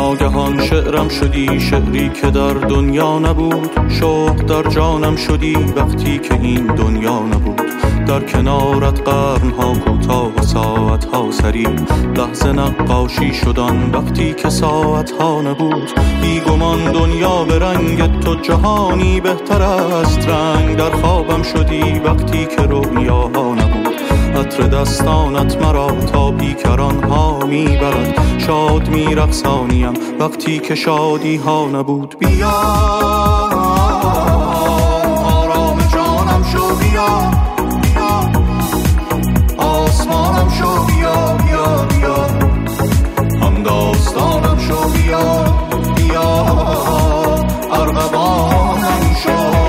ناگهان شعرم شدی، شعری که در دنیا نبود. شوق در جانم شدی وقتی که این دنیا نبود. در کنارت قرنها کوتاه و ساعتها سری، لحظه نقاشی شدن وقتی که ساعتها نبود. بیگمان دنیا به رنگ تو جهانی بهتر است. رنگ در خوابم شدی وقتی که رویاها نبود. عطر دستانت مرا تا بیکران ها میبرد. شاد میرقصانیم وقتی که شادی ها نبود. بیا آرام جانم شو، بیا آسمانم شو، بیا بیا بیا هم داستانم شو، بیا بیا ارغوانم شو.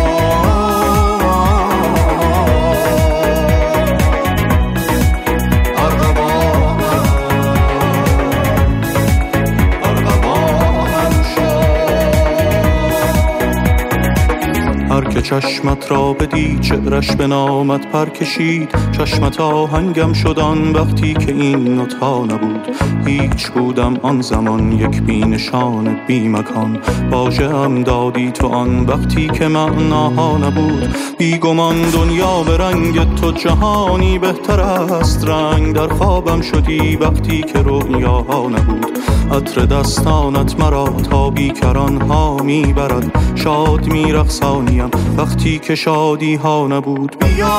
هر که چشمت را بدید چهرش به نامت پر کشید. چشمت آهنگم شدن وقتی که این نوت‌ها نبود. هیچ بودم آن زمان یک بی نشان بی مکان. واژه‌ام دادی تو آن وقتی که معناها نبود. بیگمان دنیا به رنگ تو جهانی بهتر است. رنگ در خوابم شدی وقتی که رویاها نبود. عطر دستانت مرا تا بیکران ها میبرد. شاد میرقصانیم وقتی که شادی ها نبود. بیا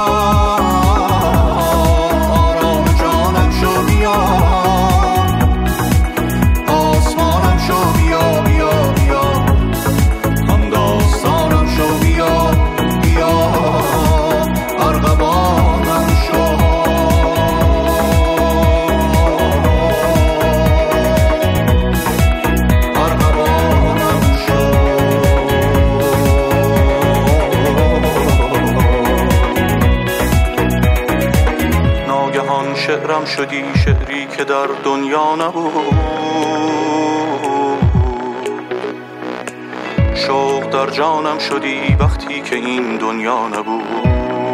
آرام جانم شو، بیا آسمانم شو، بیا بیا بیا هم داستانم شو، بیا بیا ارغوانم شو. شعرم شدی، شعری که در دنیا نبود. شوق در جانم شدی وقتی که این دنیا نبود.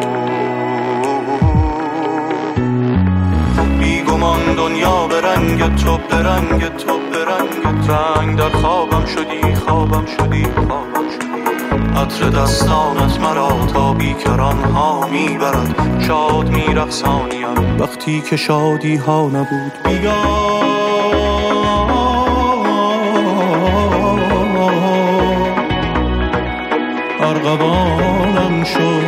بیگمان دنیا به رنگ تو، به رنگ تو، به رنگ رنگ در خوابم شدی، خوابم شدی، خوابم شدی. عطر دستانت مرا تا بیکران ها میبرد. شاد میرقصانیم وقتی که شادی ها نبود. بیا ارغوانم شد.